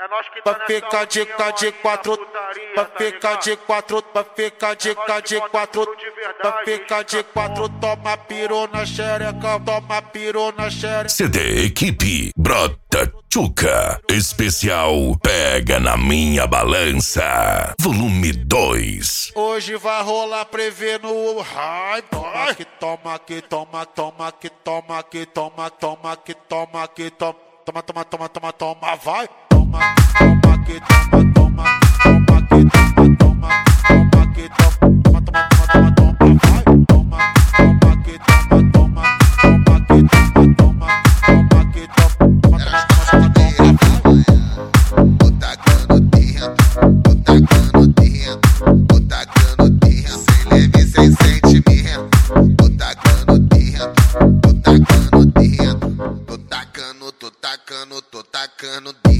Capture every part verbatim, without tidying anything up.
Vai ficar de cá de quatro, vai ficar de quatro, vai ficar de cá de quatro, vai ficar de quatro, toma piru na xereca, toma piru na xereca. C D Equipe Brota Tchuca Especial Pega na Minha Balança Volume dois. Hoje vai rolar prevê no hype. Toma que toma que toma, toma que toma que toma, toma que toma que toma, toma toma toma toma toma, vai. Toma, toma que toma, toma, toma que toma, toma, toma que toma, toma, toma, toma, toma, toma, vai. Toma, toma que toma, toma, toma que toma, toma, toma que toma, toma, toma, toma, toma, tô tacando dentro, tô tacando dentro, tô tacando dentro, sem leve, sem sentimento, tô tacando dentro, tô tacando dentro, tô tacando, tô tacando, tô tacando dentro.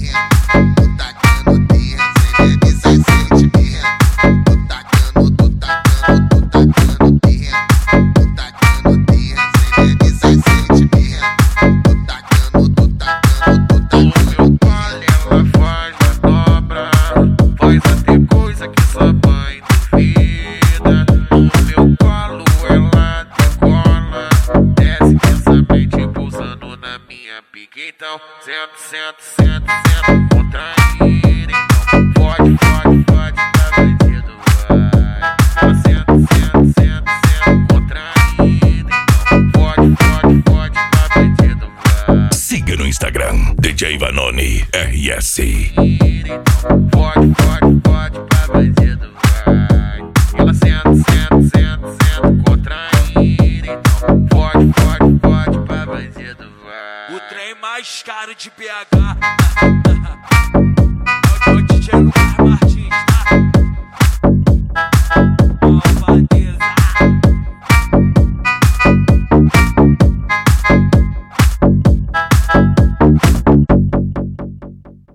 Então, senta, senta, senta, senta, contraída. Então, pode, pode, pode, tá bandido, vai. Então, senta, senta, senta, senta, contraída. Então, pode, pode, pode, tá bandido, vai. Siga no Instagram, D J Vanoni R S. Então, pode, pode, pode, tá bandido, vai. Ela senta, senta, senta, senta, contraída. Então, pode, pode, pode, tá bandido, vai. O trem mais caro de B H.